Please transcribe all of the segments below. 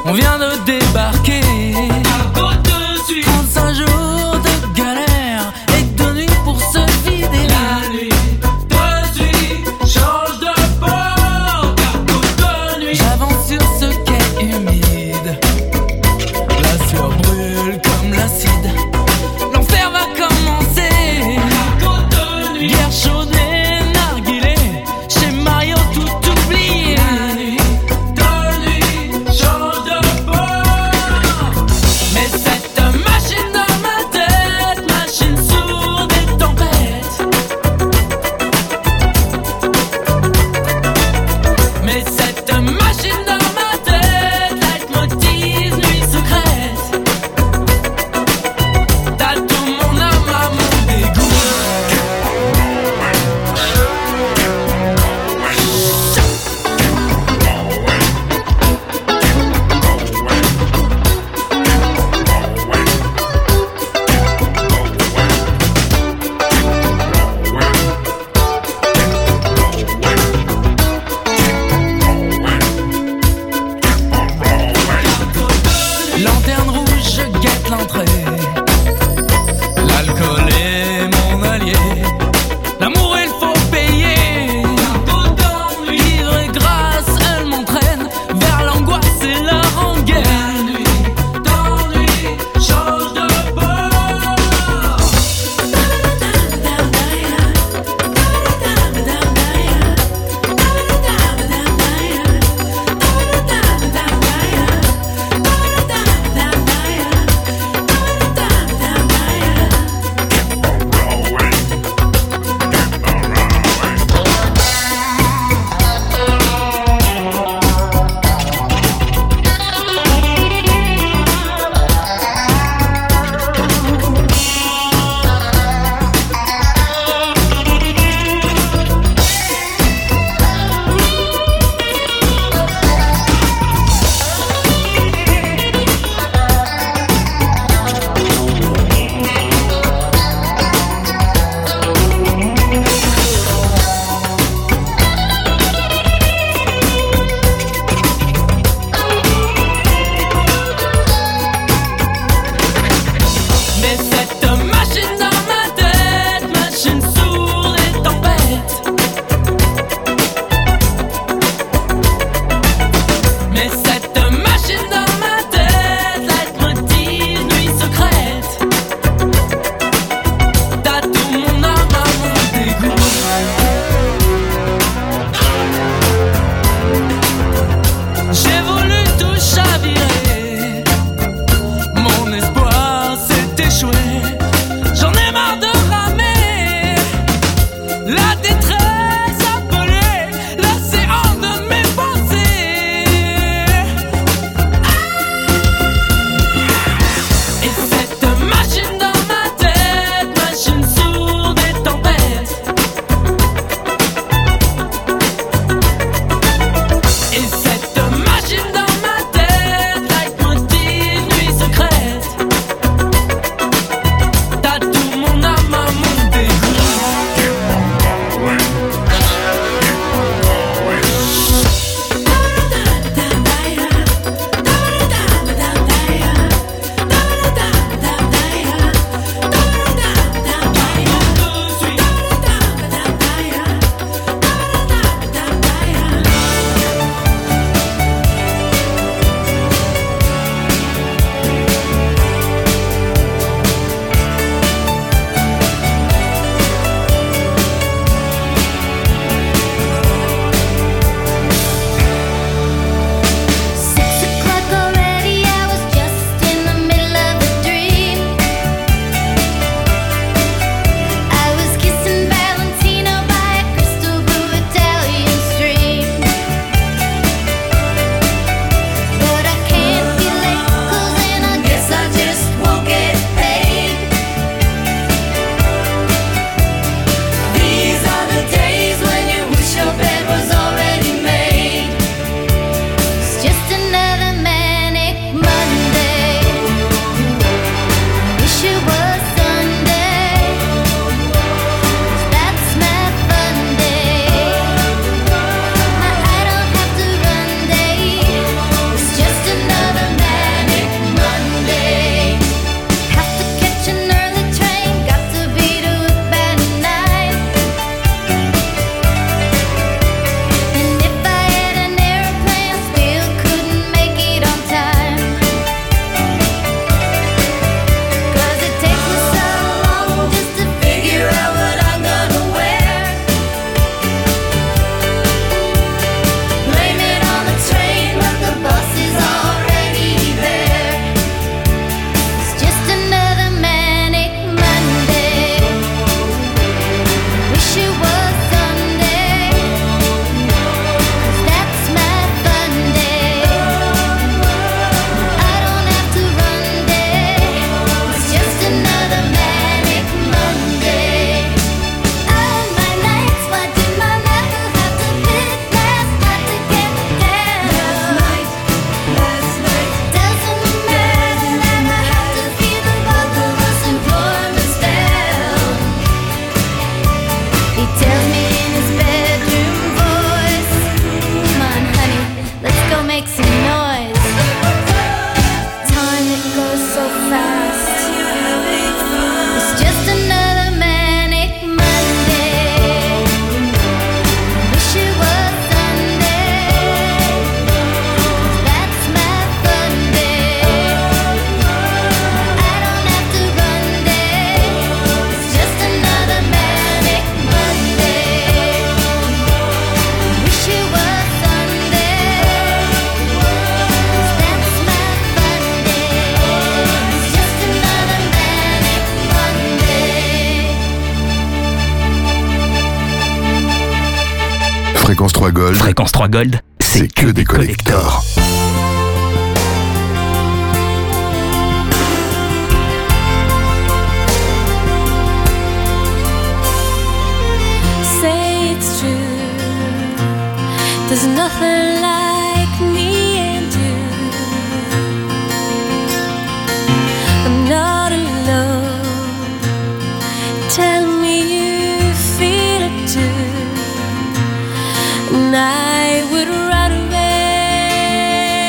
On vient de débarquer. 35 jours de galère et de nuit pour se vider. La nuit de suite change de peau, car toute nuit J'avance sur ce quai humide. La sueur brûle comme l'acide. L'enfer va commencer. toute nuit. Guerre chaude et narguilé. Chez Mario tout oublié. La nuit de nuit change de peau, Fréquence 3 Gold. Fréquence 3 Gold, C'est que des collectors. Say it's true. There's nothing like me and you. I'm not alone. Tell me you feel it too. And I would run away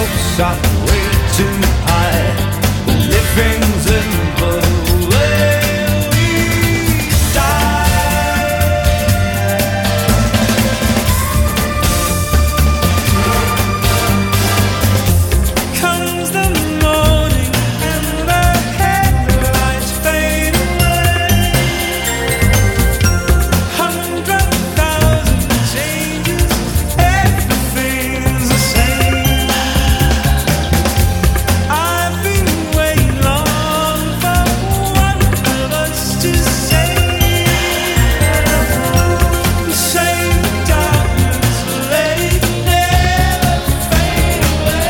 hopes are way too high. Living's in the way we die. Comes the morning and the headlights fade away. 100,000 changes, everything's the same. I've been waiting long for one of us to say darkness, let it never fade away.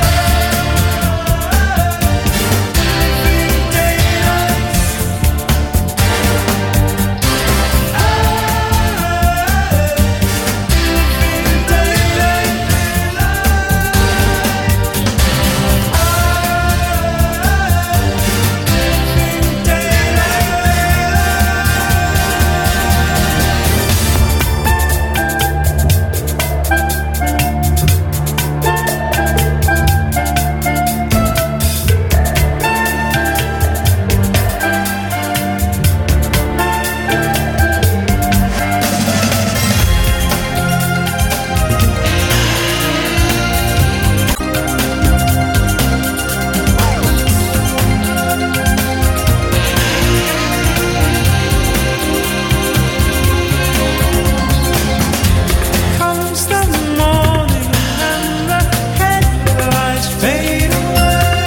Comes the morning and the headlights fade away.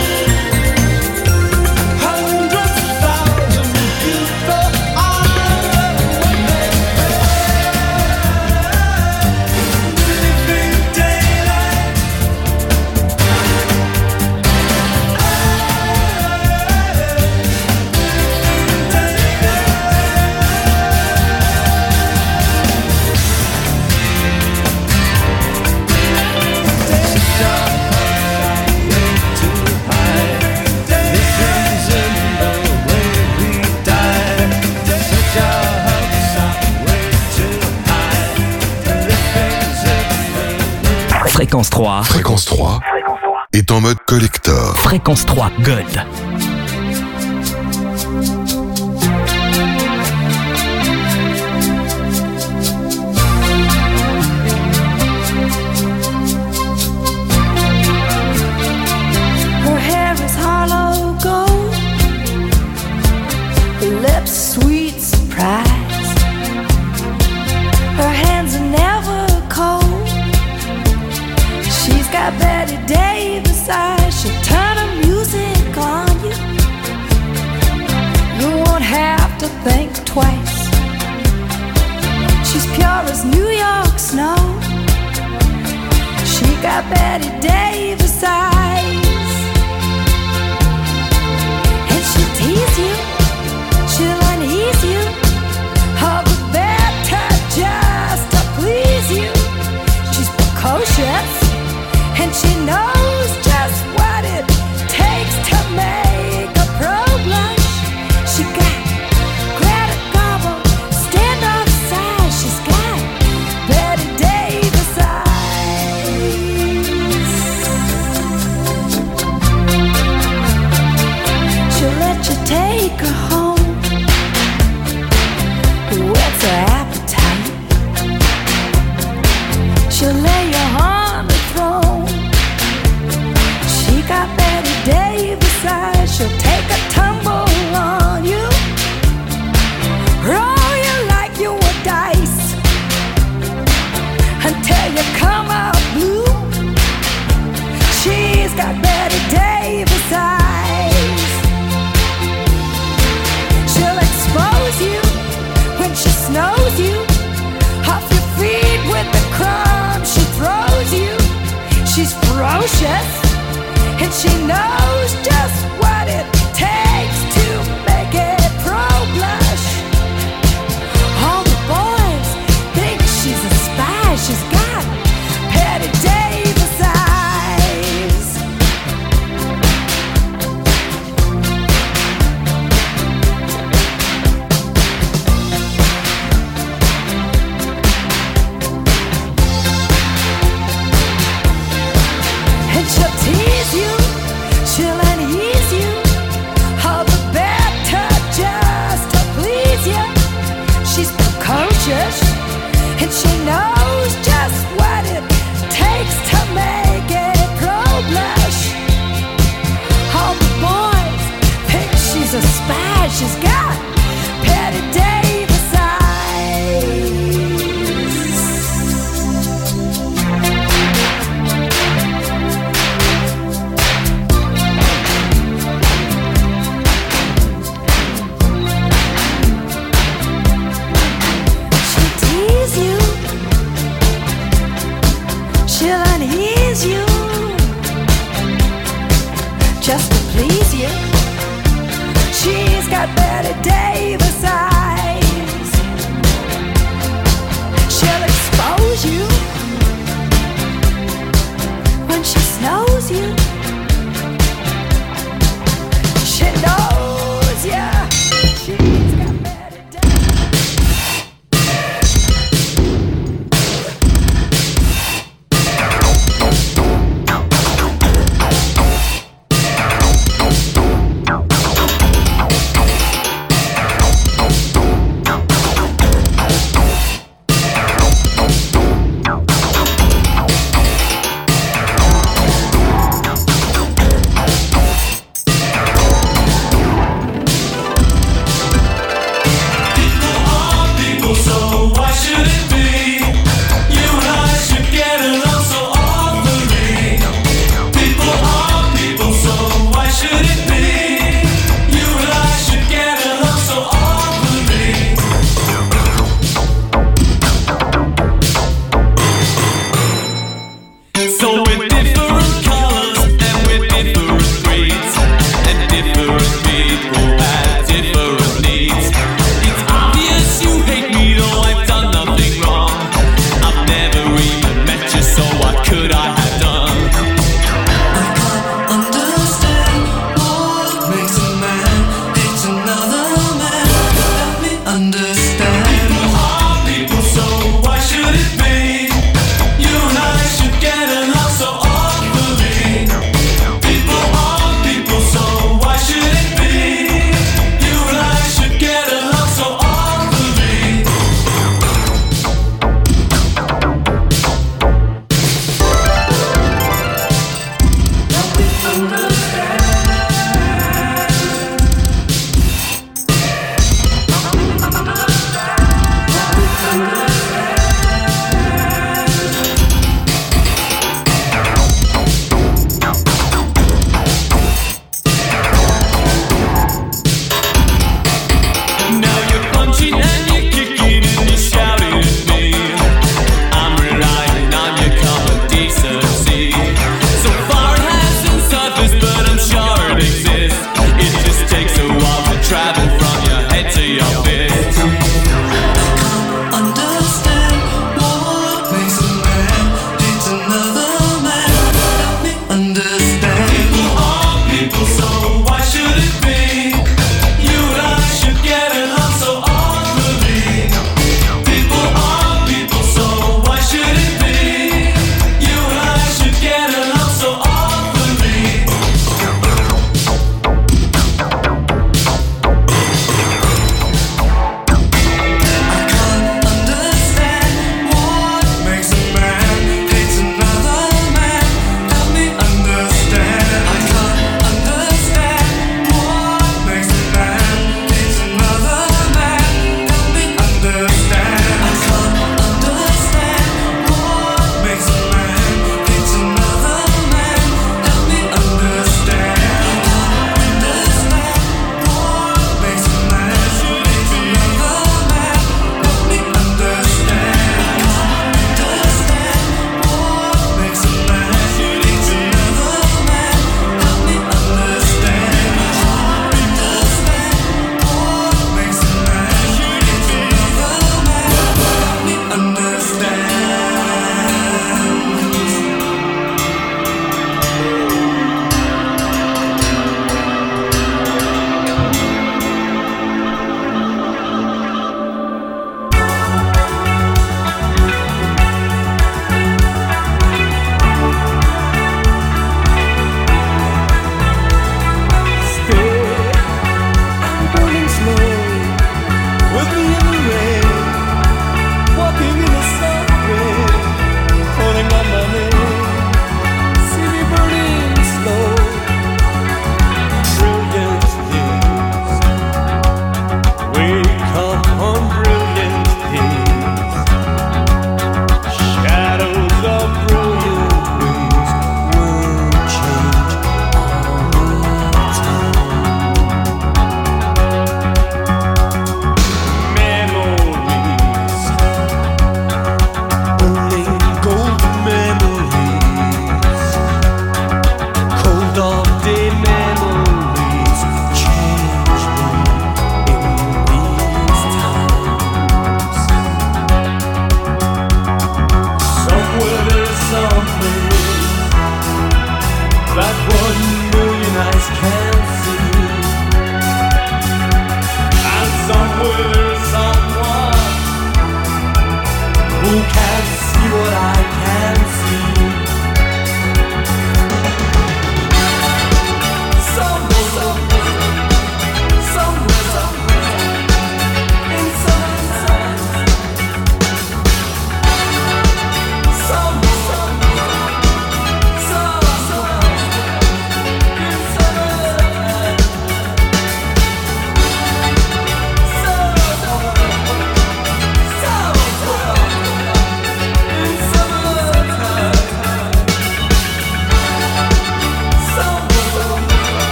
100,000 people are living daylight. Fréquence 3. Fréquence 3 est en mode collector. Fréquence 3 Gold. Her hair is hollow gold, her lips sweet surprise. Her hands are never cold. She's got Betty Davis eyes. She'll turn her music on you. You won't have to think twice. She's pure as New York snow. She got Betty Davis eyes. And she'll tease you, she'll unease you, all the better just to please you. She's precocious, and she knows just what it takes to make a pro blush. She got Greta Garbo, standoff size. She's got Betty Davis eyes. She'll let you take her home. Whet's her appetite? She'll lay you on the throne. She got Betty Davis eyes. She'll take a tumble on you, roll you like you were dice, until you come out blue. She's got Betty Davis eyes. She'll expose you when she snows you, off your feet with the crumbs she throws you. She's ferocious, and she knows just what it takes to make it pro blush. All the boys think she's a spy. She's got Betty Davis eyes. And she'll please you. She'll unease you. All the better just to please you. She's precocious, and she knows just what it takes to make a pro blush. All the boys think she's a spy. She's got Betty Davis eyes. She'll unease you just to please you. She's got Betty Davis eyes. She'll expose you when she snows you. She knows ya. She's got Betty Davis.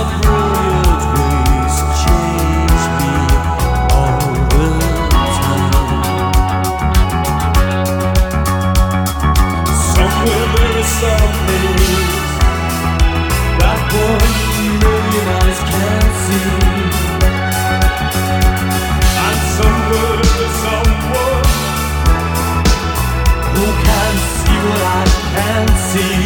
brilliant ways change me all the time. Somewhere very softly, that 1 million eyes can't see. And somewhere there's someone who can see what I can't see.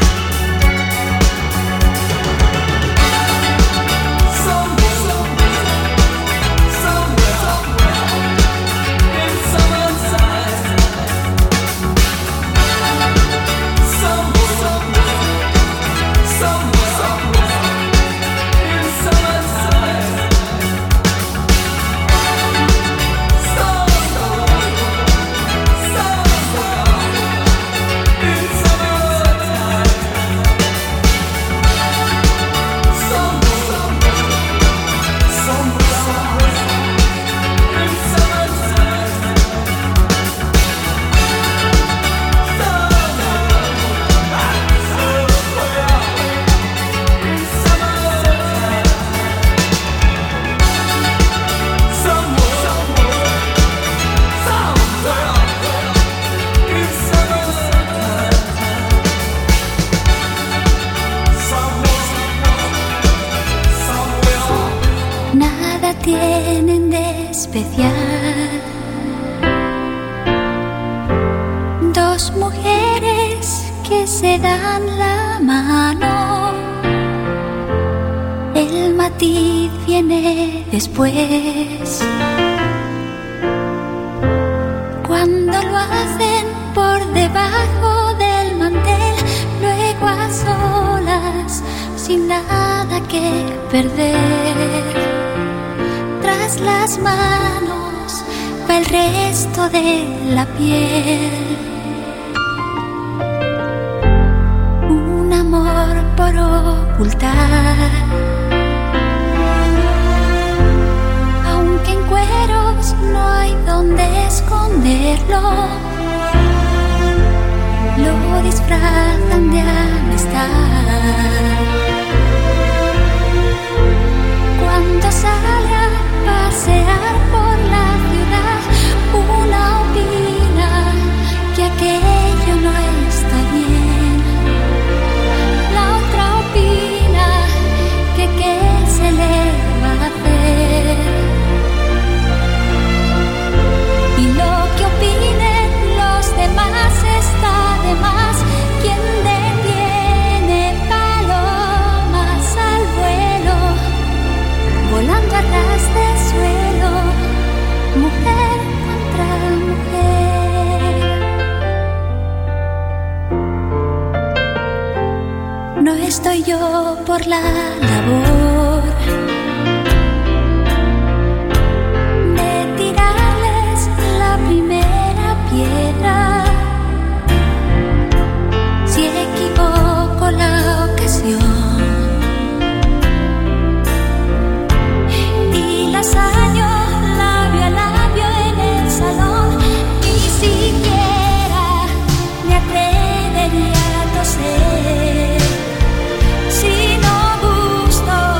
Nada tienen de especial dos mujeres que se dan la mano. El matiz viene después, cuando lo hacen por debajo del mantel, luego a solas, sin nada que perder. Tras las manos va el resto de la piel. Un amor por ocultar, aunque en cueros no hay donde esconderlo. Lo disfrazan de amistad. Cuando sale a pasear por la ciudad, una opina que aquello no está bien. La otra opina que qué se le va a hacer. Y lo que opinen los demás está de más. ¿Quién detiene palomas al vuelo? Volando a ras de suelo, mujer contra mujer. No estoy yo por la labor de tirarles la primera piedra. Si equivoco la ocasión y las hallo labio a labio en el salón, ni siquiera me atrevería a toser si no gusto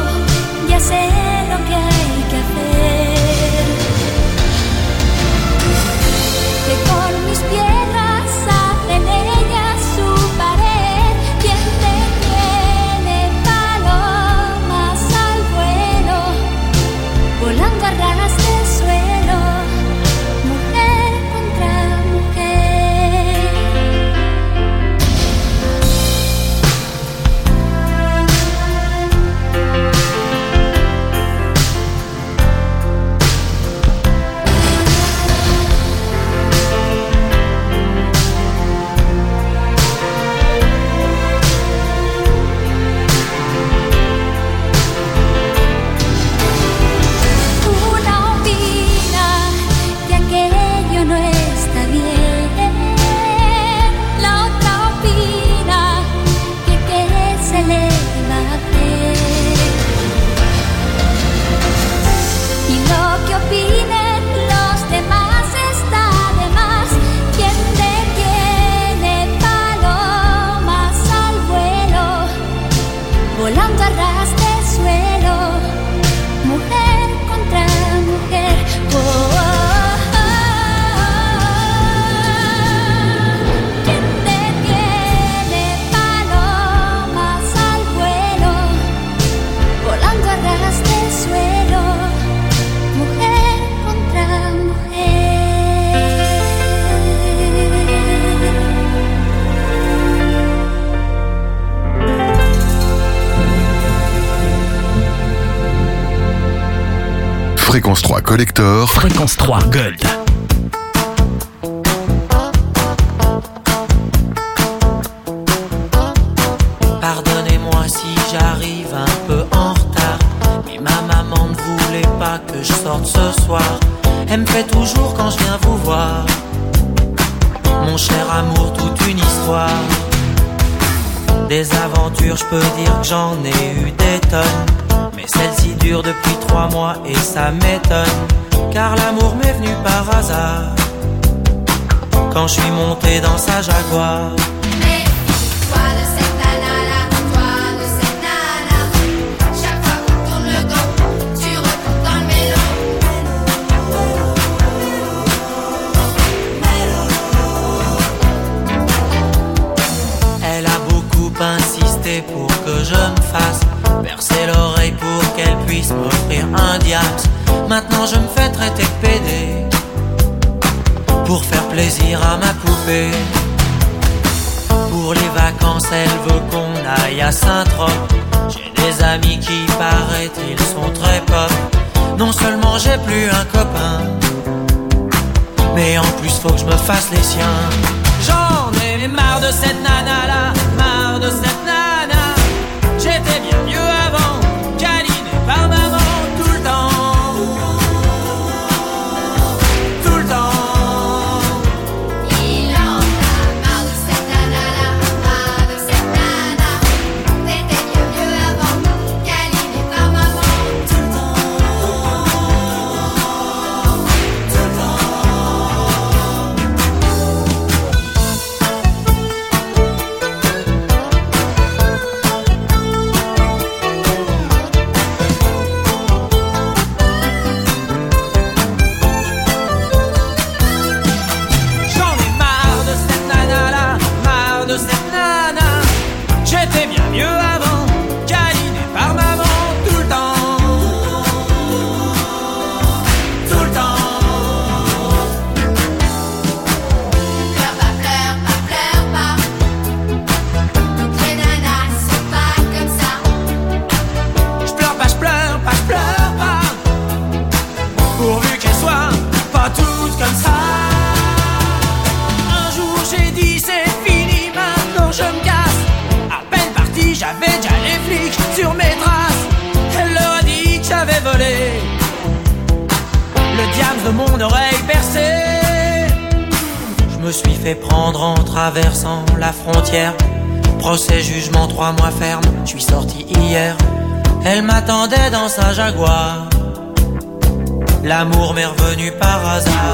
Fréquence 3 Collector. Fréquence 3 Gold. Pardonnez-moi si j'arrive un peu en retard, mais ma maman ne voulait pas que je sorte ce soir. Elle me fait toujours quand je viens vous voir, mon cher amour, toute une histoire. Des aventures, je peux dire que j'en ai eu des tonnes, mais celle-ci dure depuis 3 mois et ça m'étonne, car l'amour m'est venu par hasard quand je suis monté dans sa Jaguar. Insisté pour que je me fasse percer l'oreille pour qu'elle puisse m'offrir un diams. Maintenant je me fais traiter de pédé pour faire plaisir à ma poupée. Pour les vacances elle veut qu'on aille à Saint-Trope. J'ai des amis qui paraît-il sont très pop. Non seulement j'ai plus un copain, mais en plus faut que je me fasse les siens. J'en ai marre de cette nana là, marre de cette nana. J'étais bien mieux avant, câliné par maman tout le temps. Tout le temps. Il en a marre de cette nana là, marre de cette nana. T'étais bien mieux avant, câliné par maman tout le temps. Tout le temps. J'étais bien mieux avant, câliné par maman tout le temps. Tout le temps. Pleure pas, pleure pas, pleure pas. Toutes les nanas sont pas comme ça. Je pleure pas, je pleure pas, je pleure pas. Pourvu qu'elles soient pas toutes comme ça. Un jour j'ai dit c'est fini, maintenant je me casse. J'avais déjà les flics sur mes traces. Elle leur a dit que j'avais volé le diable de mon oreille percée. Je me suis fait prendre en traversant la frontière. Procès, jugement, 3 mois ferme. Je suis sorti hier. Elle m'attendait dans sa Jaguar. L'amour m'est revenu par hasard.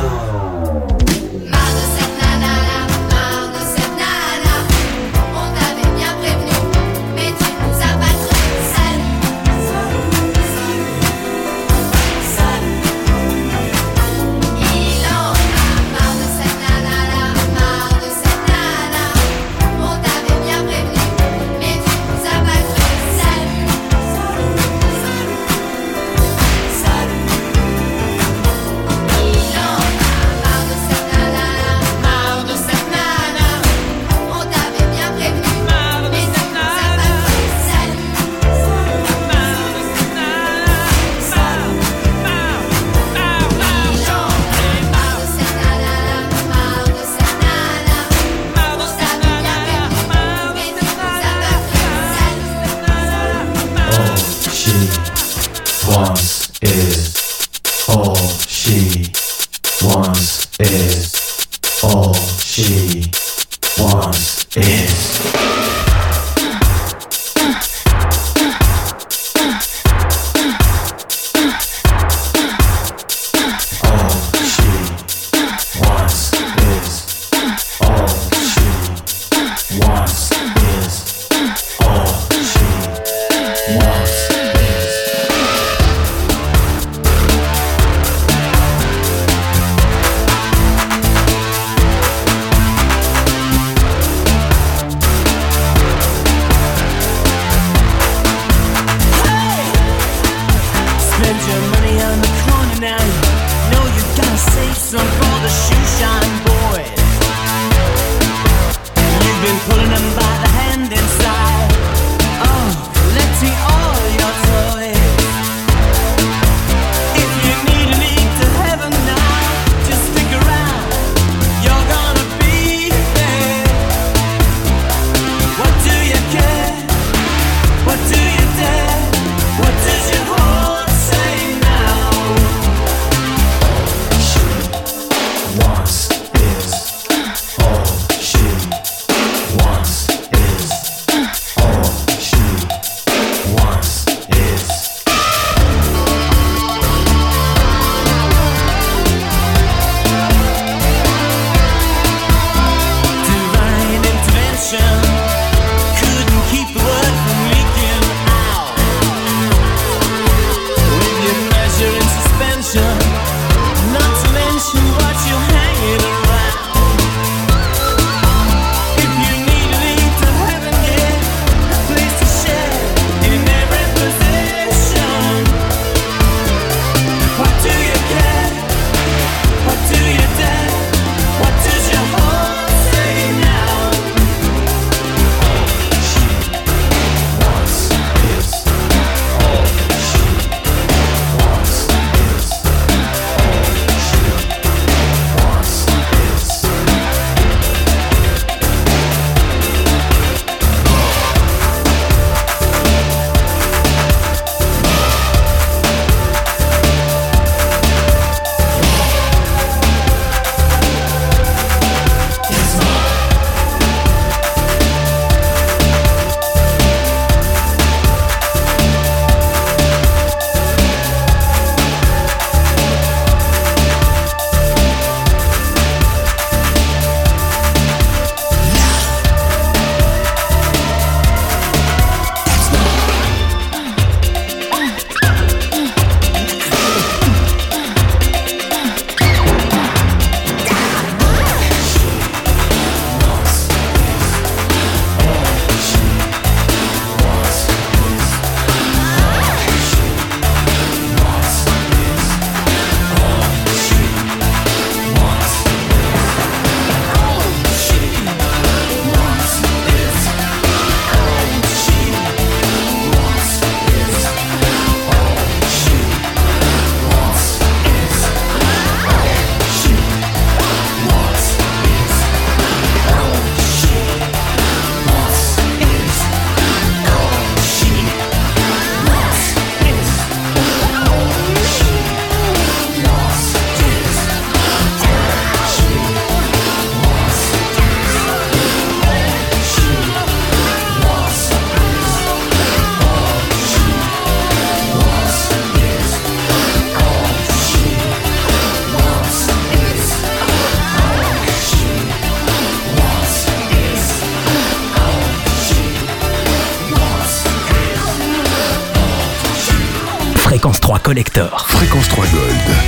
Fréquence 3 Collector. Fréquence 3 Gold.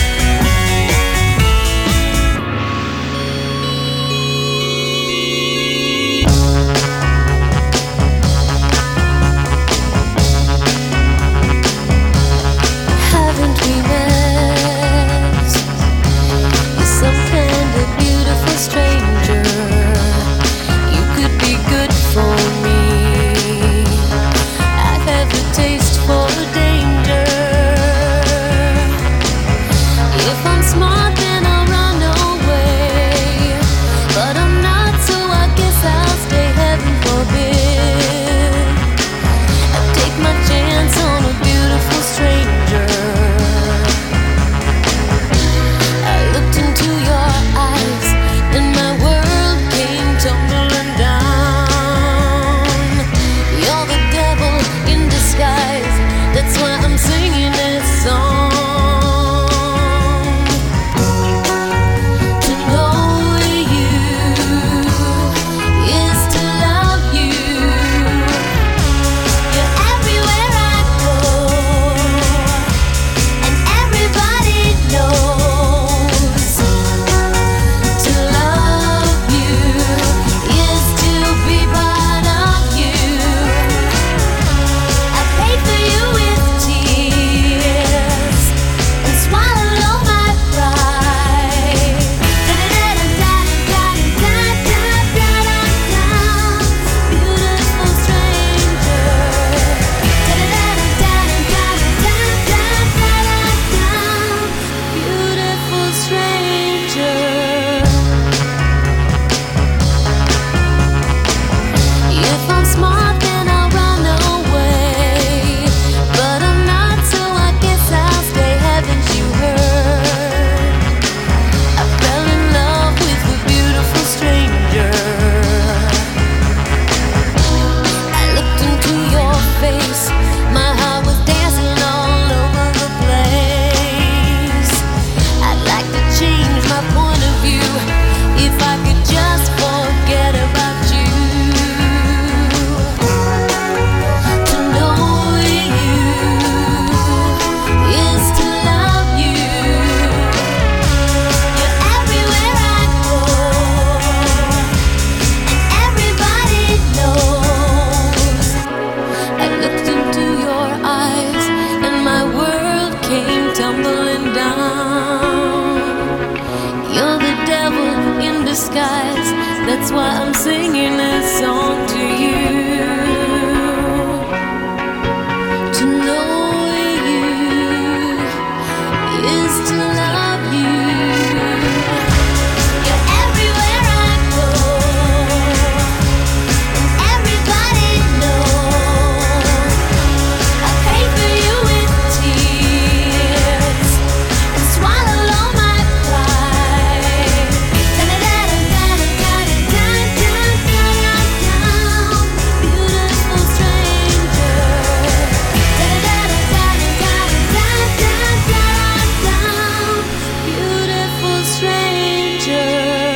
That's why I'm singing this song to you. To know you is to love you. You're everywhere I go, and everybody knows I pay for you with tears and swallow all my pride. Beautiful stranger. Beautiful stranger.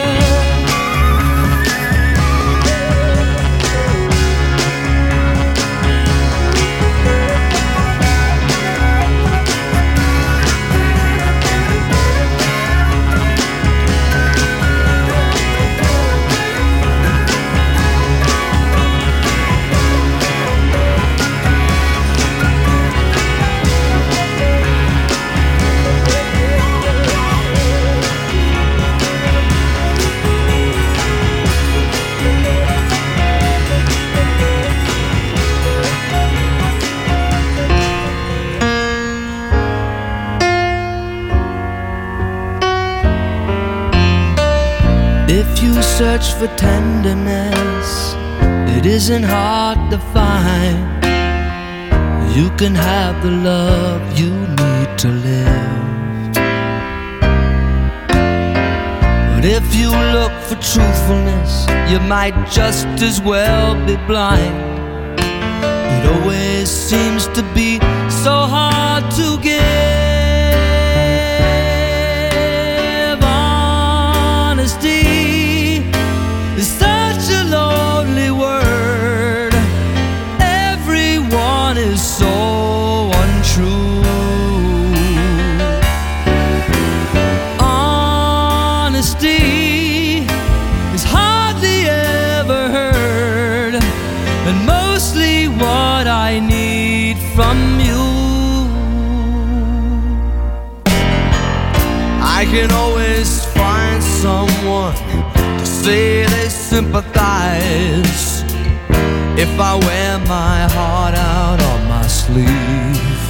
If you search for tenderness, it isn't hard to find. You can have the love you need to live. But if you look for truthfulness, you might just as well be blind. It always seems to be so hard to give. Honesty is such a lonely word. Everyone is so untrue. from you. I can always find someone to say they sympathize if I wear my heart out on my sleeve.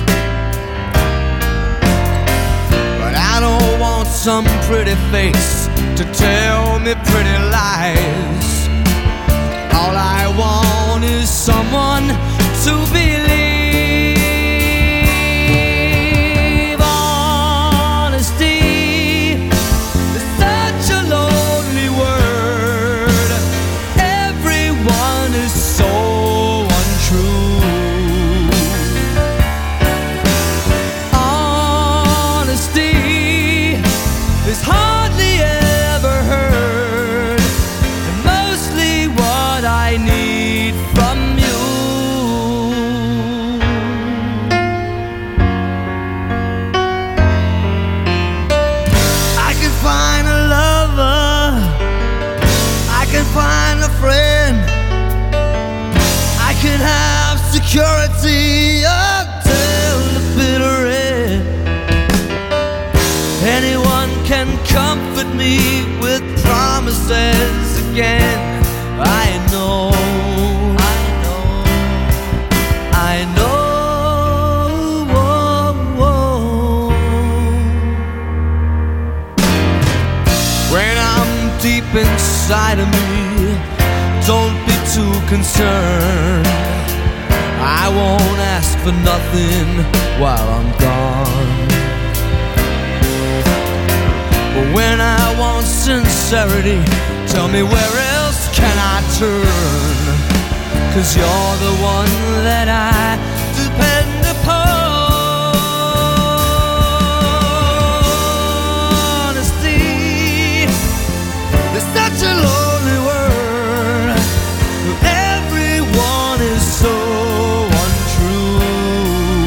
But I don't want some pretty face to tell me pretty lies. All I want is someone to believe. Honesty is such a lonely word. Everyone is so untrue. Honesty is hardly ever heard, and mostly what I need from you. I can find a lover, I can find a friend, I can have security until the bitter end. Anyone can comfort me with promises again. I know, I know, I know. When I'm deep inside of me, don't be too concerned. I won't ask for nothing while I'm gone. But when I want sincerity, tell me where else can I turn? 'Cause you're the one that I depend upon. Honesty is such a lonely word. Everyone is so untrue.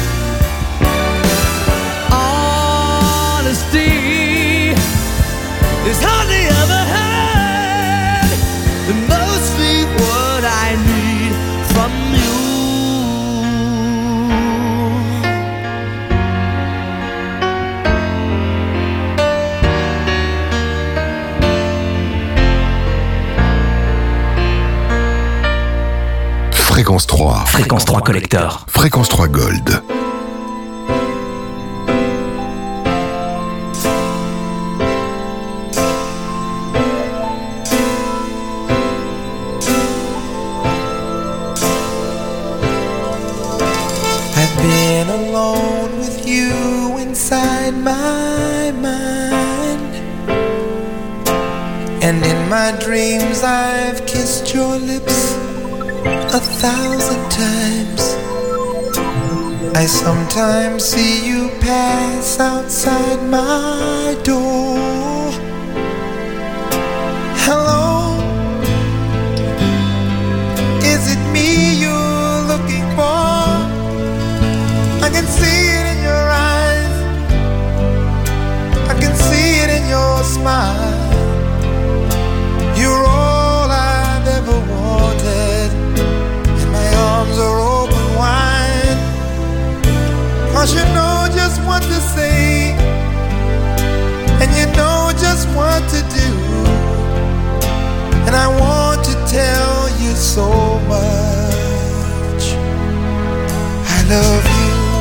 Honesty is hardly ever had, and mostly what I need from you. Fréquence 3. Fréquence 3 collector. Fréquence 3 Gold. I've been alone with you inside my mind, and in my dreams I've kissed your lips 1,000 times. I sometimes see you pass outside my door. Hello, is it me you're looking for? I can see it in your eyes, I can see it in your smile. You're all I've ever wanted, and my arms are open wide. 'Cause you know just what to say, and you know just what to do. And I want to tell you so much. I love you.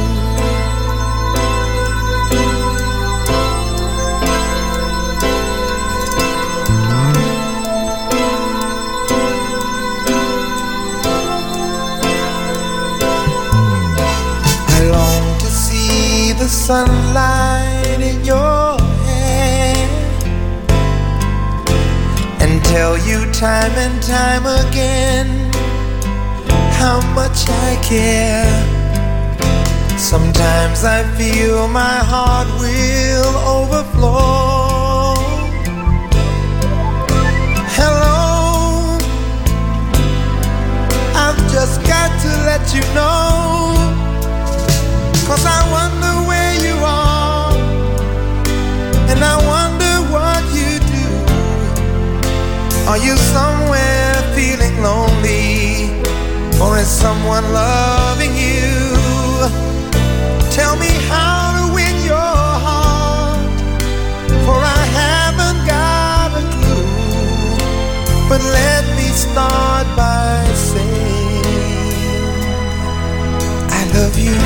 I long to see the sunlight in your hair and tell you time and time again how much I care. Sometimes I feel my heart will overflow. Hello, I've just got to let you know, 'cause I wonder where you are, and I wonder what you do. Are you somewhere feeling lonely, or is someone loving you? love you.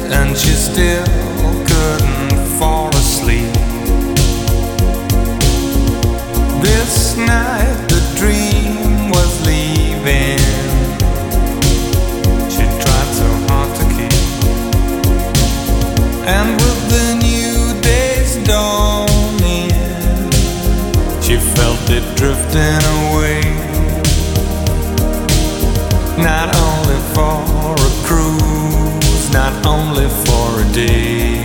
and she still couldn't fall asleep. This night the dream was leaving. She tried so hard to keep. And with the new day's dawning, she felt it drifting away. Not only for a cruise, not only for a day.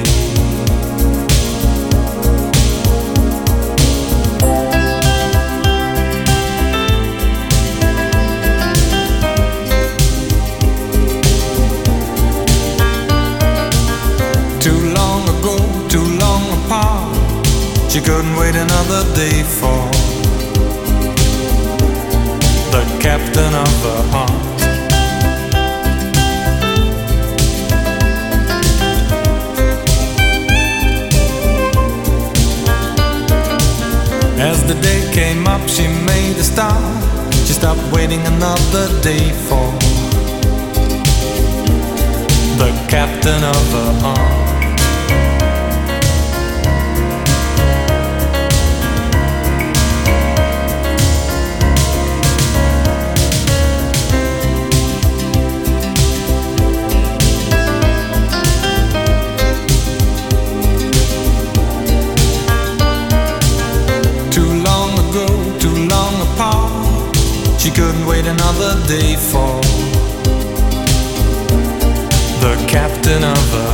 Too long ago, too long apart, she couldn't wait another day for the captain of her heart. As the day came up, she made a start. She stopped waiting another day for the captain of her heart. She couldn't wait another day for the captain of her